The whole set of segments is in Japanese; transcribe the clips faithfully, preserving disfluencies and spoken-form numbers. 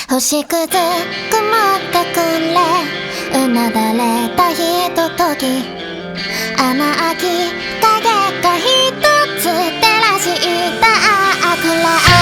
星屑曇ってくれ、うなだれたひととき、穴あき影がひとつ照らしたくらい。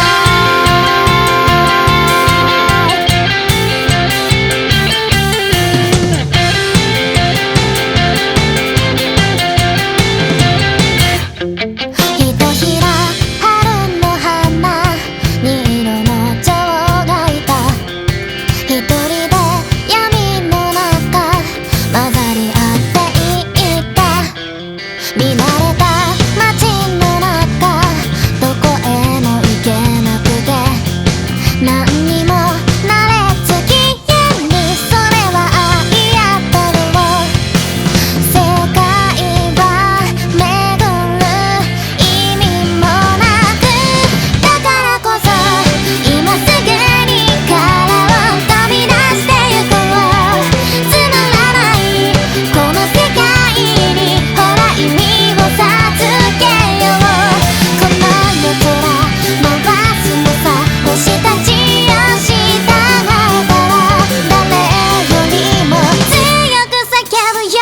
ひとひら春の花に色の蝶がいた。一人で闇の中混ざり合っていった。見慣れた街の中どこへも行けなくて、何にも慣れつきえぬ、それは愛やったろう。世界は巡る意味もなく、だからこそ今すぐに殻を飛び出してゆこう。つまらないこの世界にほら意味を授けよう。この夜空回すのさ、星たちを従ったら誰よりも強く叫ぶよ。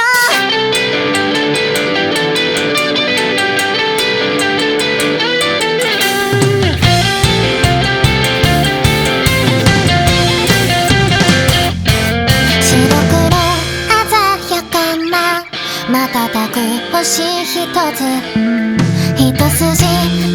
白黒鮮やかな瞬く星ひとつ、一筋